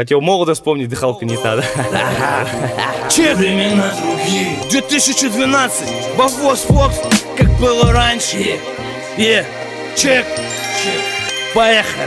Хотел молодость вспомнить, дыхалка не та, да? Чек, времена другие. 2012, Бафос Фокс, как было раньше. Чек. Поехали.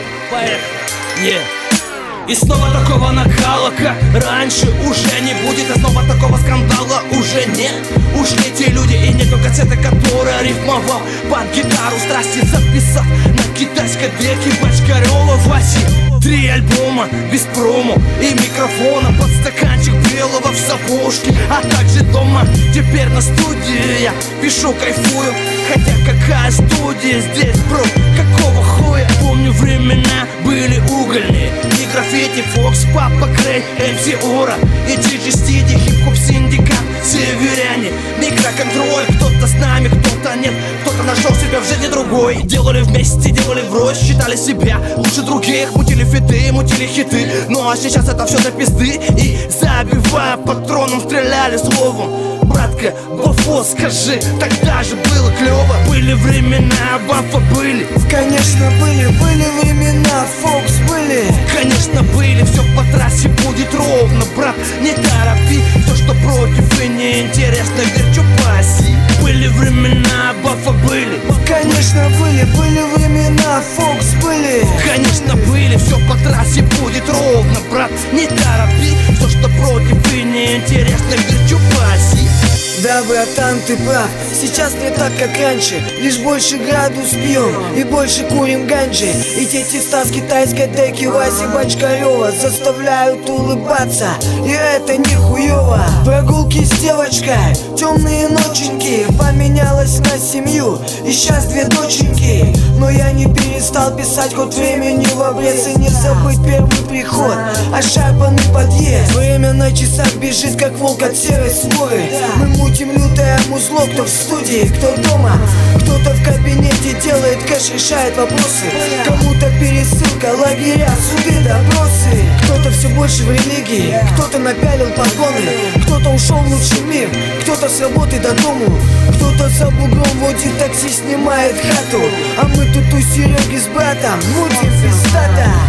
И снова такого накала, как раньше, уже не будет. И снова такого скандала уже нет. Ушли те люди и не только те, которые рифмовал под гитару, страсти записав на китайской деке Бочкарева Васи. 3 альбома без промо и микрофона, под стаканчик белого в сапожке, а также дома. Теперь на студии я пишу, кайфую. Хотя какая студия здесь, бро, какого хуя? Помню, времена были угольные. И граффити, Фокс, Папа Крей, МС Ора и Диджи Стиди, хип-хоп синдикат, северяне. Микроконтроль, кто-то с нами, кто-то нет. Кто-то нашел себя в жизни другой. Делали вместе, делали врозь, считали себя лучше других. Мутили фиты, мутили хиты. Ну а сейчас это все до пизды. И забивая патроном, стреляли словом. Братка, Бафос, скажи, тогда же было клево. Были времена, Бафа были. Конечно были времена, Фокс были. Конечно были, все по трассе будет ровно, брат, не торопи. Все, что против и неинтересно, верчу паси. Были времена, Бафа были. Конечно были времена, Фокс были. Конечно были, все по трассе будет ровно, брат, не торопи. Все, что против и неинтересно, верчу паси. Да, братан, ты прав, сейчас не так, как раньше. Лишь больше градус пьем и больше курим ганджи. И те теста с китайской деки Васи Бочкарева заставляют улыбаться, и это не хуёво. Прогулки с девочкой, темные ноченьки, поменялась на семью, и сейчас 2 доченьки. Но я не перестал писать, хоть времени в обрез. И не забыть первый приход, ошарпанный подъезд. Время на часах бежит, как волк от серой своры. Мы мутим лютое музло, кто в студии, кто дома. Кто-то в кабинете делает кэш, решает вопросы. Кому-то пересылка, лагеря, суды, допросы. Кто-то все больше в религии, кто-то напялил погоны. Кто-то ушел в лучший мир, кто-то с работы до дому. Кто-то за бугром водит такси, снимает хату. А мы тут у Сереги с братом мутим пиздата.